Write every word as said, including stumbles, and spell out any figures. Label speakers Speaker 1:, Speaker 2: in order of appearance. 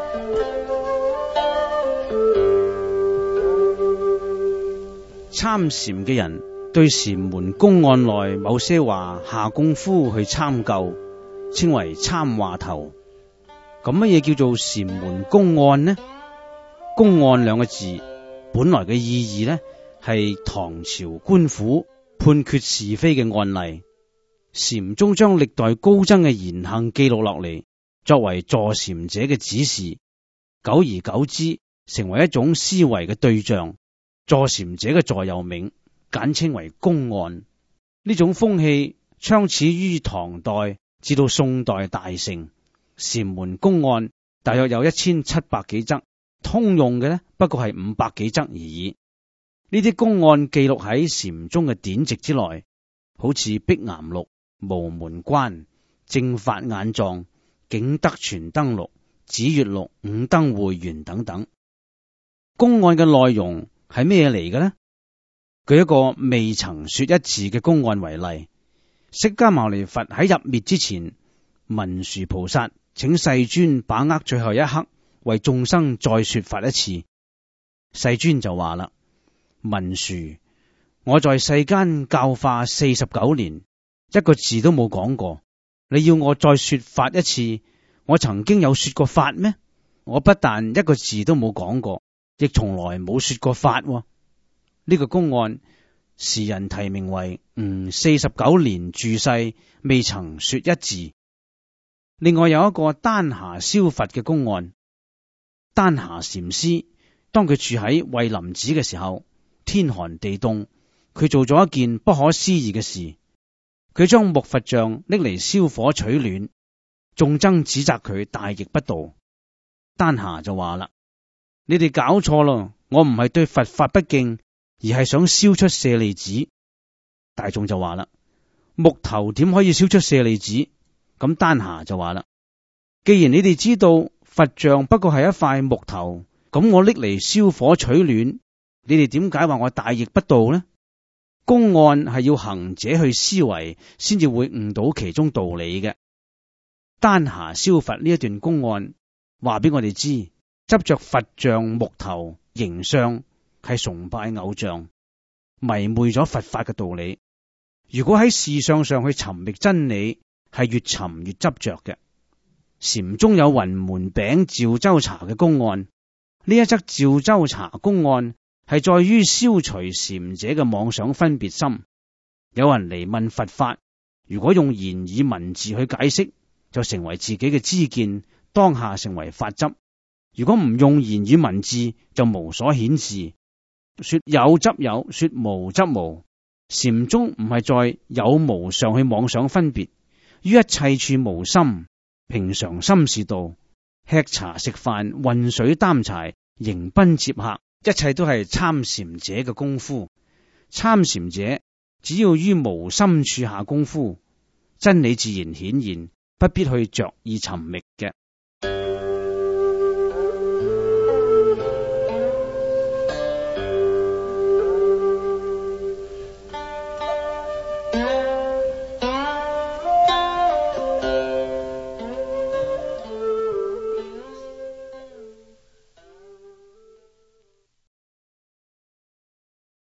Speaker 1: 參禪嘅人對禪門公案內某些話下功夫去參究，稱為參話頭。咁乜嘢叫做禪門公案呢？公案兩個字本來嘅意義呢，係唐朝官府判決是非嘅案例。禪宗將歷代高僧嘅言行記錄落嚟，作為助禪者嘅指示，久而久之成為一種思維嘅對象，助禪者嘅座右銘，簡稱為公案。呢種風氣倡始於唐代，至到宋代大盛。禪門公案大約有一千七百幾則，通用嘅呢不過係五百幾則而已。呢啲公案記錄喺禪宗嘅典籍之內，好似碧岩錄、無門關、正法眼藏、景德傳燈錄、指月錄、五燈會元等等。公案嘅內容係咩嚟嘅呢？舉一個未曾說一字嘅公案為例，釋迦牟尼佛喺入滅之前，文殊菩薩請世尊把握最後一刻，為眾生再說法一次。世尊就話啦：文殊，我在世間教化四十九年，一個字都冇講過，你要我再說法一次，我曾經有說過法咩？我不但一個字都冇講過，亦從來冇說過法。呢、這個公案，時人提名為吾四十九年住世，未曾說一字。另外有一個丹霞燒佛嘅公案。丹霞禪師當佢住喺慧林寺嘅時候，天寒地凍，佢做咗一件不可思議嘅事。佢將木佛像拎嚟燒火取暖，眾僧指責佢大逆不道。丹霞就話啦：你哋搞錯咯，我唔係對佛法不敬，而係想燒出舍利子。大眾就話啦：木頭點可以燒出舍利子？咁丹霞就話啦：既然你哋知道佛像不過係一塊木頭，咁我拎嚟燒火取暖，你哋點解話我大逆不道呢？公案係要行者去思維，先至會悟到其中道理嘅。丹霞燒佛呢一段公案話俾我哋知，執着佛像木頭形象係崇拜偶像，迷昧咗佛法嘅道理。如果喺事相上去尋覓真理，係越尋越執着嘅。禪宗有雲門餅趙州茶嘅公案，呢一則趙州茶公案係在於消除禪者嘅妄想分別心。有人嚟問佛法，如果用言語文字去解釋，就成為自己嘅知見，當下成為法執；如果唔用言語文字，就無所顯示。說有執有，說無執無。禪宗唔係在有無上去妄想分別，於一切處無心，平常心是道。吃茶食飯，運水擔柴，迎賓接客，一切都係參禪者嘅功夫。參禪者只要於無心處下功夫，真理自然顯現，不必去着意尋覓嘅。